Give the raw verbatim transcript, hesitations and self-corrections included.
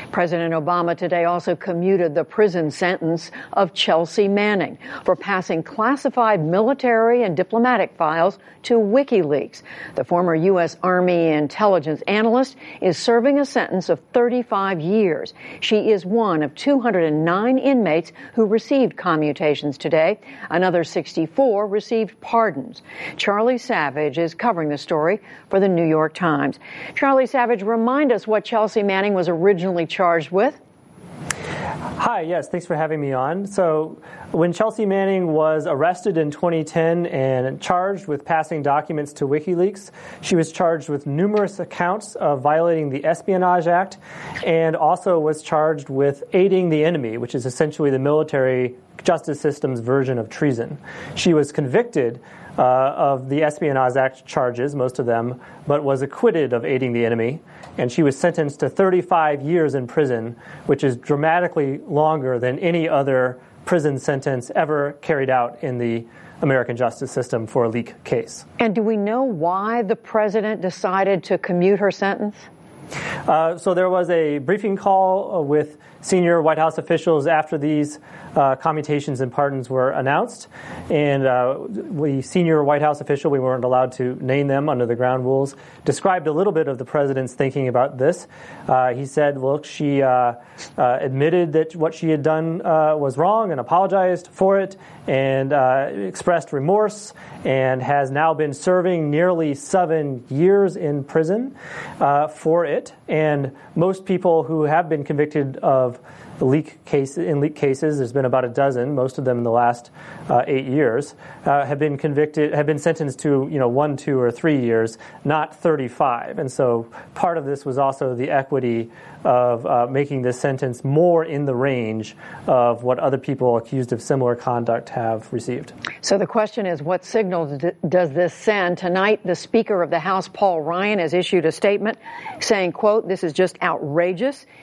President Obama today also commuted the prison sentence of Chelsea Manning for passing classified military and diplomatic files to WikiLeaks. The former U S Army intelligence analyst is serving a sentence of thirty-five years. She is one of two hundred nine inmates who received commutations today. Another sixty-four received pardons. Charlie Savage is covering the story for the New York Times. Charlie Savage, remind us what Chelsea Manning was originally charged with. Hi, yes, thanks for having me on. So when Chelsea Manning was arrested in twenty ten and charged with passing documents to WikiLeaks, she was charged with numerous accounts of violating the Espionage Act and also was charged with aiding the enemy, which is essentially the military justice system's version of treason. She was convicted Uh, of the Espionage Act charges, most of them, but was acquitted of aiding the enemy, and she was sentenced to thirty-five years in prison, which is dramatically longer than any other prison sentence ever carried out in the American justice system for a leak case. And do we know why the president decided to commute her sentence? Uh, so there was a briefing call uh, with senior White House officials after these uh, commutations and pardons were announced. And uh, we, senior White House official, we weren't allowed to name them under the ground rules, described a little bit of the president's thinking about this. Uh, he said, look, she uh, uh, admitted that what she had done uh, was wrong and apologized for it and uh, expressed remorse and has now been serving nearly seven years in prison uh, for it. And most people who have been convicted of the leak case in leak cases, there's been about a dozen, most of them in the last uh, eight years, uh, have been convicted, have been sentenced to you know one, two, or three years, not thirty-five. And so part of this was also the equity of uh, making this sentence more in the range of what other people accused of similar conduct have received. So the question is, what signal d- does this send? Tonight, the Speaker of the House, Paul Ryan, has issued a statement saying, quote, "This is just outrageous.